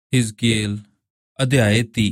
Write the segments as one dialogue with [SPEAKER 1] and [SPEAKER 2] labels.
[SPEAKER 1] ਹਿਜ਼ਕੀਏਲ ਅਧਿਆਇ 30।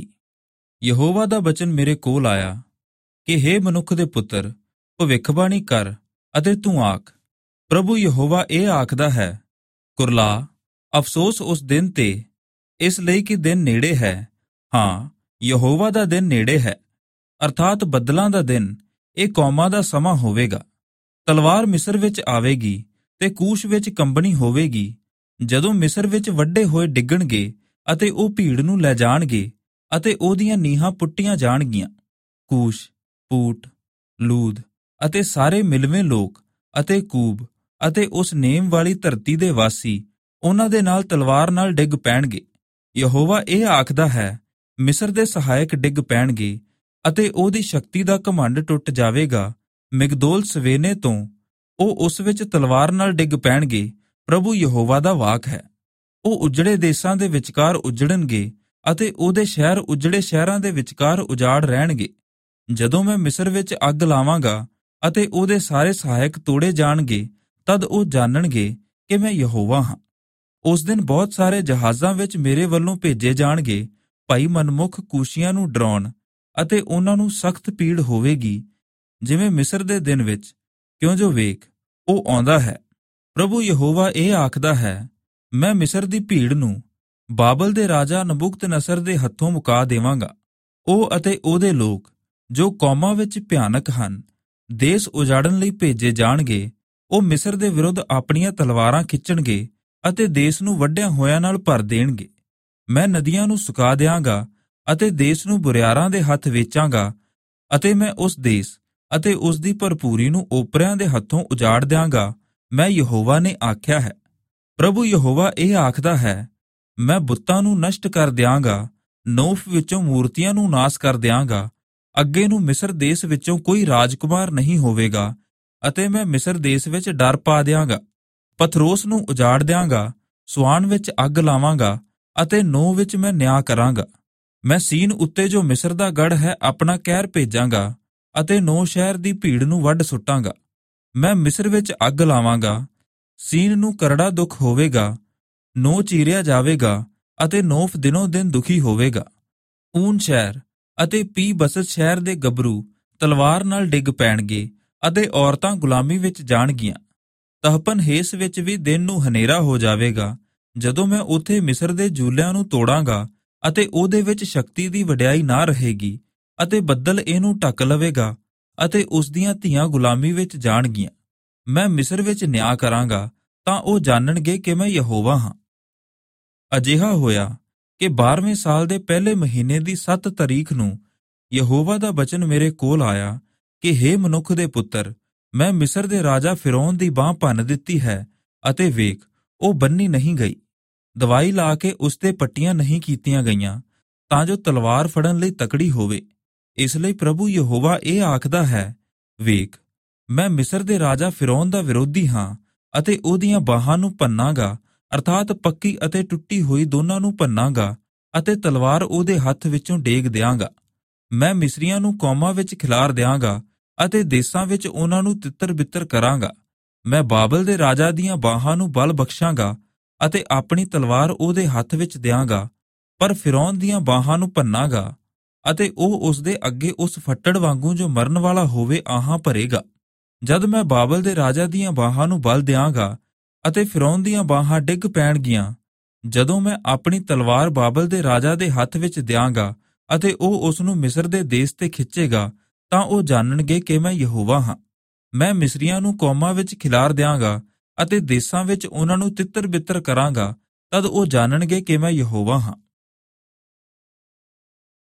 [SPEAKER 1] ਯਹੋਵਾ ਦਾ ਬਚਨ ਮੇਰੇ ਕੋਲ ਆਇਆ ਕਿ ਹੇ ਮਨੁੱਖ ਦੇ ਪੁੱਤਰ, ਭਵਿੱਖਬਾਣੀ ਕਰ ਅਤੇ ਤੂੰ ਆਖ, ਪ੍ਰਭੂ ਯਹੋਵਾ ਇਹ ਆਖਦਾ ਹੈ, ਕੁਰਲਾ, ਅਫਸੋਸ ਉਸ ਦਿਨ ਤੇ, ਇਸ ਲਈ ਕਿ ਦਿਨ ਨੇੜੇ ਹੈ। ਹਾਂ, ਯਹੋਵਾ ਦਾ ਦਿਨ ਨੇੜੇ ਹੈ, ਅਰਥਾਤ ਬੱਦਲਾਂ ਦਾ ਦਿਨ। ਇਹ ਕੌਮਾਂ ਦਾ ਸਮਾਂ ਹੋਵੇਗਾ। ਤਲਵਾਰ ਮਿਸਰ ਵਿੱਚ ਆਵੇਗੀ ਤੇ ਕੂਸ਼ ਵਿੱਚ ਕੰਬਣੀ ਹੋਵੇਗੀ। ਜਦੋਂ ਮਿਸਰ ਵਿੱਚ ਵੱਢੇ ਹੋਏ ਡਿੱਗਣਗੇ ਅਤੇ ਉਹ ਭੀੜ ਨੂੰ ਲੈ ਜਾਣਗੇ ਅਤੇ ਉਹਦੀਆਂ ਨੀਹਾਂ ਪੁੱਟੀਆਂ ਜਾਣਗੀਆਂ। ਕੂਸ਼, ਪੂਟ, ਲੂਦ ਅਤੇ ਸਾਰੇ ਮਿਲਵੇਂ ਲੋਕ ਅਤੇ ਕੂਬ ਅਤੇ ਉਸ ਨੇਮ ਵਾਲੀ ਧਰਤੀ ਦੇ ਵਾਸੀ ਉਹਨਾਂ ਦੇ ਨਾਲ ਤਲਵਾਰ ਨਾਲ ਡਿੱਗ ਪੈਣਗੇ। ਯਹੋਵਾ ਇਹ ਆਖਦਾ ਹੈ, ਮਿਸਰ ਦੇ ਸਹਾਇਕ ਡਿੱਗ ਪੈਣਗੇ ਅਤੇ ਉਹਦੀ ਸ਼ਕਤੀ ਦਾ ਘਮੰਡ ਟੁੱਟ ਜਾਵੇਗਾ। ਮਿਗਦੋਲ ਸਵੇਨੇ ਤੋਂ ਉਹ ਉਸ ਵਿੱਚ ਤਲਵਾਰ ਨਾਲ ਡਿੱਗ ਪੈਣਗੇ। ਪ੍ਰਭੂ ਯਹੋਵਾ ਦਾ ਵਾਕ ਹੈ। ਉਹ ਉਜੜੇ ਦੇਸਾਂ ਦੇ ਵਿਚਕਾਰ ਉਜੜਨਗੇ ਅਤੇ ਉਹਦੇ ਸ਼ਹਿਰ ਉਜੜੇ ਸ਼ਹਿਰਾਂ ਦੇ ਵਿਚਕਾਰ ਉਜਾੜ ਰਹਿਣਗੇ। ਜਦੋਂ ਮੈਂ ਮਿਸਰ ਵਿੱਚ ਅੱਗ ਲਾਵਾਂਗਾ ਅਤੇ ਉਹਦੇ ਸਾਰੇ ਸਹਾਇਕ ਤੋੜੇ ਜਾਣਗੇ, ਤਦ ਉਹ ਜਾਣਨਗੇ ਕਿ ਮੈਂ ਯਹੋਵਾ ਹਾਂ। ਉਸ ਦਿਨ ਬਹੁਤ ਸਾਰੇ ਜਹਾਜ਼ਾਂ ਵਿੱਚ ਮੇਰੇ ਵੱਲੋਂ ਭੇਜੇ ਜਾਣਗੇ, ਭਾਈ ਮਨਮੁਖ ਕੂਸ਼ੀਆਂ ਨੂੰ ਡਰਾਉਣ, ਅਤੇ ਉਹਨਾਂ ਨੂੰ ਸਖਤ ਪੀੜ ਹੋਵੇਗੀ, ਜਿਵੇਂ ਮਿਸਰ ਦੇ ਦਿਨ ਵਿੱਚ, ਕਿਉਂ ਜੋ ਵੇਖ, ਉਹ ਆਉਂਦਾ ਹੈ। ਪ੍ਰਭੂ ਯਹੋਵਾ ਇਹ ਆਖਦਾ ਹੈ, ਮੈਂ ਮਿਸਰ ਦੀ ਭੀੜ ਨੂੰ ਬਾਬਲ ਦੇ ਰਾਜਾ ਨਬੂਕਦਨਸਰ ਦੇ ਹੱਥੋਂ ਮੁਕਾ ਦੇਵਾਂਗਾ। ਉਹ ਅਤੇ ਉਹਦੇ ਲੋਕ ਜੋ ਕੌਮਾਂ ਵਿੱਚ ਭਿਆਨਕ ਹਨ, ਦੇਸ ਉਜਾੜਨ ਲਈ ਭੇਜੇ ਜਾਣਗੇ। ਉਹ ਮਿਸਰ ਦੇ ਵਿਰੁੱਧ ਆਪਣੀਆਂ ਤਲਵਾਰਾਂ ਖਿੱਚਣਗੇ ਅਤੇ ਦੇਸ ਨੂੰ ਵੱਢਿਆਂ ਹੋਇਆਂ ਨਾਲ ਭਰ ਦੇਣਗੇ। ਮੈਂ ਨਦੀਆਂ ਨੂੰ ਸੁਕਾ ਦਿਆਂਗਾ ਅਤੇ ਦੇਸ ਨੂੰ ਬੁਰਿਆਰਾਂ ਦੇ ਹੱਥ ਵੇਚਾਂਗਾ, ਅਤੇ ਮੈਂ ਉਸ ਦੇਸ ਅਤੇ ਉਸ ਦੀ ਭਰਪੂਰੀ ਨੂੰ ਓਪਰਿਆਂ ਦੇ ਹੱਥੋਂ ਉਜਾੜ ਦਿਆਂਗਾ। ਮੈਂ ਯਹੋਵਾ ਨੇ ਆਖਿਆ ਹੈ। ਪ੍ਰਭੂ ਯਹੋਵਾ ਇਹ ਆਖਦਾ ਹੈ, ਮੈਂ ਬੁੱਤਾਂ ਨੂੰ ਨਸ਼ਟ ਕਰ ਦਿਆਂਗਾ, ਨੋਫ ਵਿੱਚੋਂ ਮੂਰਤੀਆਂ ਨੂੰ ਨਾਸ ਕਰ ਦਿਆਂਗਾ। ਅੱਗੇ ਨੂੰ ਮਿਸਰ ਦੇਸ ਵਿੱਚੋਂ ਕੋਈ ਰਾਜਕੁਮਾਰ ਨਹੀਂ ਹੋਵੇਗਾ, ਅਤੇ ਮੈਂ ਮਿਸਰ ਦੇਸ ਵਿੱਚ ਡਰ ਪਾ ਦਿਆਂਗਾ। ਪਥਰੋਸ ਨੂੰ ਉਜਾੜ ਦਿਆਂਗਾ, ਸੁਆਨ ਵਿੱਚ ਅੱਗ ਲਾਵਾਂਗਾ, ਅਤੇ ਨੋ ਵਿੱਚ ਮੈਂ ਨਿਆਂ ਕਰਾਂਗਾ। ਮੈਂ ਸੀਨ ਉੱਤੇ ਜੋ ਮਿਸਰ ਦਾ ਗੜ੍ਹ ਹੈ ਆਪਣਾ ਕਹਿਰ ਭੇਜਾਂਗਾ, ਅਤੇ ਨੋ ਸ਼ਹਿਰ ਦੀ ਭੀੜ ਨੂੰ ਵੱਢ ਸੁੱਟਾਂਗਾ। ਮੈਂ ਮਿਸਰ ਵਿੱਚ ਅੱਗ ਲਾਵਾਂਗਾ, ਸੀਨ ਨੂੰ ਕਰੜਾ ਦੁੱਖ ਹੋਵੇਗਾ, ਨੋ ਚੀਰਿਆ ਜਾਵੇਗਾ, ਅਤੇ ਨੋਫ ਦਿਨੋਂ ਦਿਨ ਦੁਖੀ ਹੋਵੇਗਾ। ਊਨ ਸ਼ਹਿਰ ਅਤੇ ਪੀ ਬਸਤ ਸ਼ਹਿਰ ਦੇ ਗੱਭਰੂ ਤਲਵਾਰ ਨਾਲ ਡਿੱਗ ਪੈਣਗੇ, ਅਤੇ ਔਰਤਾਂ ਗੁਲਾਮੀ ਵਿੱਚ ਜਾਣਗੀਆਂ। ਤਹਪਨਹੇਸ ਵਿੱਚ ਵੀ ਦਿਨ ਨੂੰ ਹਨੇਰਾ ਹੋ ਜਾਵੇਗਾ, ਜਦੋਂ ਮੈਂ ਉੱਥੇ ਮਿਸਰ ਦੇ ਜੂਲਿਆਂ ਨੂੰ ਤੋੜਾਂਗਾ, ਅਤੇ ਉਹਦੇ ਵਿੱਚ ਸ਼ਕਤੀ ਦੀ ਵਡਿਆਈ ਨਾ ਰਹੇਗੀ, ਅਤੇ ਬੱਦਲ ਇਹਨੂੰ ਢੱਕ ਲਵੇਗਾ, ਅਤੇ ਉਸ ਦੀਆਂ ਧੀਆਂ ਗੁਲਾਮੀ ਵਿੱਚ ਜਾਣਗੀਆਂ। ਮੈਂ ਮਿਸਰ ਵਿੱਚ ਨਿਆਂ ਕਰਾਂਗਾ, ਤਾਂ ਉਹ ਜਾਣਨਗੇ ਕਿ ਮੈਂ ਯਹੋਵਾ ਹਾਂ। ਅਜਿਹਾ ਹੋਇਆ ਕਿ 12ਵੇਂ ਸਾਲ ਦੇ ਪਹਿਲੇ ਮਹੀਨੇ ਦੀ 7 ਤਾਰੀਖ ਨੂੰ ਯਹੋਵਾ ਦਾ ਬਚਨ ਮੇਰੇ ਕੋਲ ਆਇਆ ਕਿ ਹੇ ਮਨੁੱਖ ਦੇ ਪੁੱਤਰ, ਮੈਂ ਮਿਸਰ ਦੇ ਰਾਜਾ ਫਿਰੌਨ ਦੀ ਬਾਂਹ ਭੰਨ ਦਿੱਤੀ ਹੈ, ਅਤੇ ਵੇਖ, ਉਹ ਬੰਨੀ ਨਹੀਂ ਗਈ। ਦਵਾਈ ਲਾ ਕੇ ਉਸ ਤੇ ਪੱਟੀਆਂ ਨਹੀਂ ਕੀਤੀਆਂ ਗਈਆਂ, ਤਾਂ ਜੋ ਤਲਵਾਰ ਫੜਨ ਲਈ ਤਕੜੀ ਹੋਵੇ। ਇਸ ਲਈ ਪ੍ਰਭੂ ਯਹੋਵਾ ਇਹ ਆਖਦਾ ਹੈ, ਵੇਖ, ਮੈਂ ਮਿਸਰ ਦੇ ਰਾਜਾ ਫਿਰੌਨ ਦਾ ਵਿਰੋਧੀ ਹਾਂ, ਅਤੇ ਉਹਦੀਆਂ ਬਾਹਾਂ ਨੂੰ ਭੰਨਾਂਗਾ, ਅਰਥਾਤ ਪੱਕੀ ਅਤੇ ਟੁੱਟੀ ਹੋਈ ਦੋਨਾਂ ਨੂੰ ਭੰਨਾਂਗਾ, ਅਤੇ ਤਲਵਾਰ ਉਹਦੇ ਹੱਥ ਵਿੱਚੋਂ ਡੇਗ ਦਿਆਂਗਾ। ਮੈਂ ਮਿਸਰੀਆਂ ਨੂੰ ਕੌਮਾਂ ਵਿੱਚ ਖਿਲਾਰ ਦਿਆਂਗਾ, ਅਤੇ ਦੇਸਾਂ ਵਿੱਚ ਉਹਨਾਂ ਨੂੰ ਤਿੱਤਰ ਬਿੱਤਰ ਕਰਾਂਗਾ। ਮੈਂ ਬਾਬਲ ਦੇ ਰਾਜਾ ਦੀਆਂ ਬਾਹਾਂ ਨੂੰ ਬਲ ਬਖਸ਼ਾਂਗਾ, ਅਤੇ ਆਪਣੀ ਤਲਵਾਰ ਉਹਦੇ ਹੱਥ ਵਿੱਚ ਦਿਆਂਗਾ, ਪਰ ਫਿਰੌਨ ਦੀਆਂ ਬਾਹਾਂ ਨੂੰ ਭੰਨਾਂਗਾ, ਅਤੇ ਉਹ ਉਸ ਦੇ ਅੱਗੇ ਉਸ ਫੱਟੜ ਵਾਂਗੂ ਜੋ ਮਰਨ ਵਾਲਾ ਹੋਵੇ ਆਹਾਂ ਭਰੇਗਾ। ਜਦ ਮੈਂ ਬਾਬਲ ਦੇ ਰਾਜਾ ਦੀਆਂ ਬਾਹਾਂ ਨੂੰ ਬਲ ਦਿਆਂਗਾ ਅਤੇ ਫਿਰੌਨ ਦੀਆਂ ਬਾਹਾਂ ਡਿੱਗ ਪੈਣਗੀਆਂ, ਜਦੋਂ ਮੈਂ ਆਪਣੀ ਤਲਵਾਰ ਬਾਬਲ ਦੇ ਰਾਜਾ ਦੇ ਹੱਥ ਵਿੱਚ ਦਿਆਂਗਾ ਅਤੇ ਉਹ ਉਸ ਨੂੰ ਮਿਸਰ ਦੇ ਦੇਸ ਤੇ ਖਿੱਚੇਗਾ, ਤਾਂ ਉਹ ਜਾਣਨਗੇ ਕਿ ਮੈਂ ਯਹੋਵਾ ਹਾਂ। ਮੈਂ ਮਿਸਰੀਆਂ ਨੂੰ ਕੌਮਾਂ ਵਿੱਚ ਖਿਲਾਰ ਦਿਆਂਗਾ ਅਤੇ ਦੇਸਾਂ ਵਿੱਚ ਉਹਨਾਂ ਨੂੰ ਤਿੱਤਰ ਬਿੱਤਰ ਕਰਾਂਗਾ, ਤਦ ਉਹ ਜਾਣਨਗੇ ਕਿ ਮੈਂ ਯਹੋਵਾ ਹਾਂ।